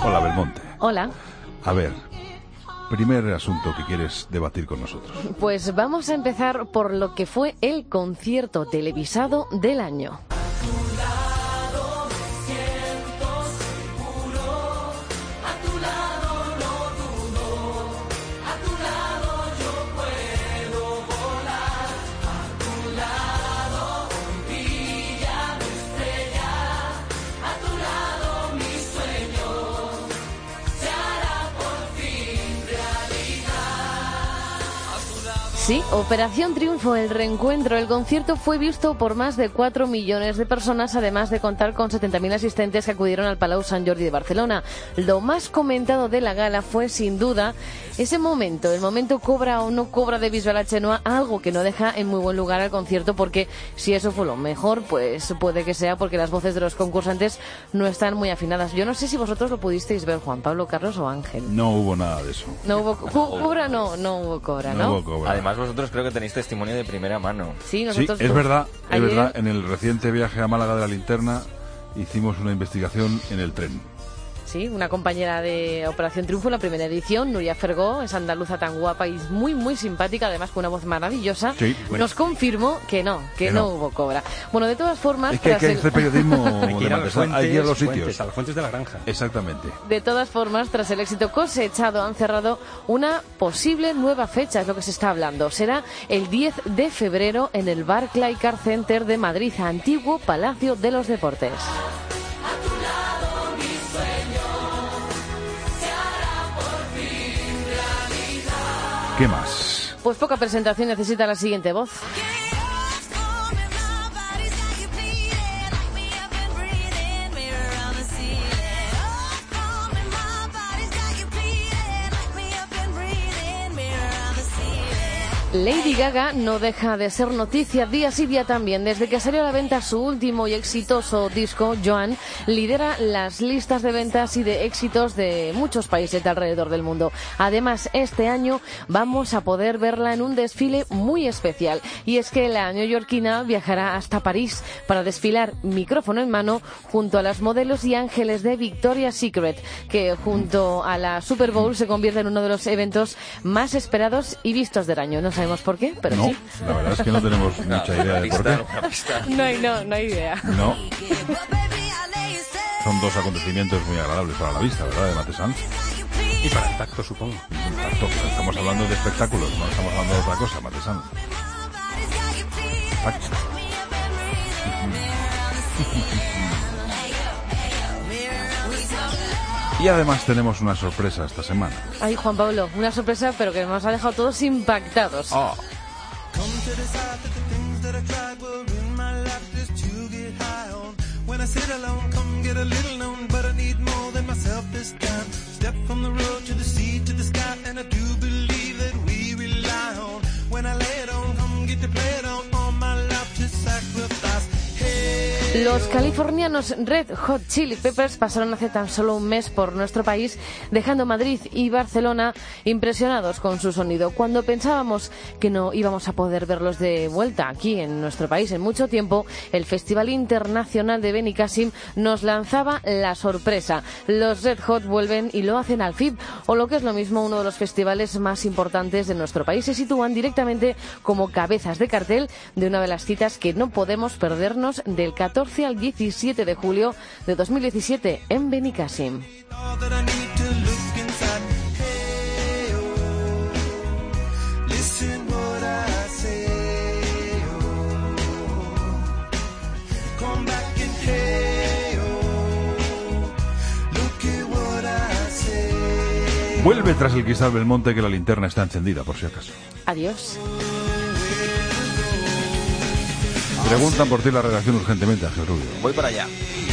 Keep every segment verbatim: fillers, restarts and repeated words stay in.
Hola, Belmonte. Hola. A ver, primer asunto que quieres debatir con nosotros. Pues vamos a empezar por lo que fue el concierto televisado del año. Sí, Operación Triunfo, el reencuentro. El concierto fue visto por más de cuatro millones de personas, además de contar con setenta mil asistentes que acudieron al Palau Sant Jordi de Barcelona. Lo más comentado de la gala fue, sin duda, ese momento. El momento cobra o no cobra de Bisbal Chenoa, algo que no deja en muy buen lugar al concierto, porque si eso fue lo mejor, pues puede que sea porque las voces de los concursantes no están muy afinadas. Yo no sé si vosotros lo pudisteis ver, Juan Pablo, Carlos o Ángel. No hubo nada de eso. No hubo co- cobra, no, no hubo cobra, ¿no? No hubo cobra. Además, vosotros creo que tenéis testimonio de primera mano. Sí, Sí, nosotros es verdad, es ayer- verdad. En el reciente viaje a Málaga de la Linterna hicimos una investigación en el tren. Sí, una compañera de Operación Triunfo, la primera edición, Nuria Fergó, es andaluza tan guapa y muy, muy simpática, además con una voz maravillosa, Sí, bueno. nos confirmó que no, que, Que no. no. hubo cobra. Bueno, de todas formas, Es que hay tras que el- hacer periodismo Hay que de ir a las Matesán, hay que ir a los fuentes, sitios. fuentes, a las fuentes de la granja. Exactamente. de todas formas, tras el éxito cosechado, han cerrado una posible nueva fecha, es lo que se está hablando. Será el diez de febrero en el Barclaycard Center de Madrid, antiguo Palacio de los Deportes. ¿Qué más? Pues poca presentación necesita la siguiente voz. Lady Gaga no deja de ser noticia día sí día también. Desde que salió a la venta su último y exitoso disco, Joan, lidera las listas de ventas y de éxitos de muchos países de alrededor del mundo. Además, este año vamos a poder verla en un desfile muy especial. Y es que la neoyorquina viajará hasta París para desfilar micrófono en mano junto a las modelos y ángeles de Victoria's Secret, que junto a la Super Bowl se convierte en uno de los eventos más esperados y vistos del año. No sabemos por qué, pero No, sí. la verdad es que no tenemos mucha idea de por qué. Una pista. No hay, no, no hay idea. No. Son dos acontecimientos muy agradables para la vista, ¿verdad? De Matesán. Y para el tacto, supongo. Tacto, pero estamos hablando de espectáculos, no estamos hablando de otra cosa, Matesán. Tacto. Y además tenemos una sorpresa esta semana. Ay, Juan Pablo, una sorpresa, pero que nos ha dejado todos impactados. Oh. Los californianos Red Hot Chili Peppers pasaron hace tan solo un mes por nuestro país, dejando Madrid y Barcelona impresionados con su sonido. Cuando pensábamos que no íbamos a poder verlos de vuelta aquí en nuestro país en mucho tiempo, el Festival Internacional de Benicàssim nos lanzaba la sorpresa. Los Red Hot vuelven y lo hacen al F I B, o lo que es lo mismo, uno de los festivales más importantes de nuestro país. Se sitúan directamente como cabezas de cartel de una de las citas que no podemos perdernos del catorce al diecisiete de julio de dos mil diecisiete en Benicàssim. Vuelve tras el cristal Belmonte, que la linterna está encendida, por si acaso. Adiós. Preguntan por ti la redacción urgentemente, Ángel Rubio. Voy para allá.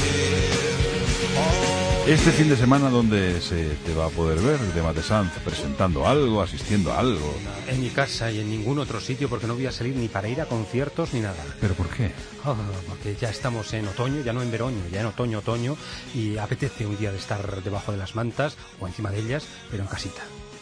Este fin de semana, ¿dónde se te va a poder ver de Matesanz presentando algo, asistiendo a algo? En mi casa y en ningún otro sitio, porque no voy a salir ni para ir a conciertos ni nada. ¿Pero por qué? Oh, porque ya estamos en otoño, ya no en verano, ya en otoño, otoño, y apetece un día de estar debajo de las mantas o encima de ellas, pero en casita.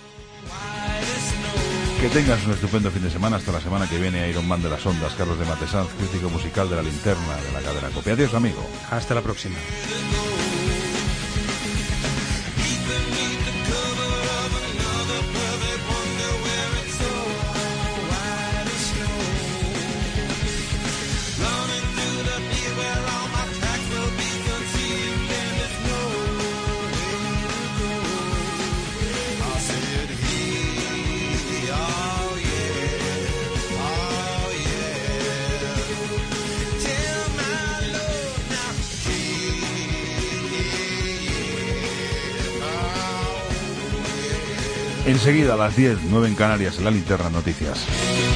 Que tengas un estupendo fin de semana. Hasta la semana que viene. Iron Man de las Ondas, Carlos de Matesanz, crítico musical de La Linterna, de la cadena COPE. Adiós, amigo. Hasta la próxima. Enseguida a las diez, nueve en Canarias, en la Linterna Noticias.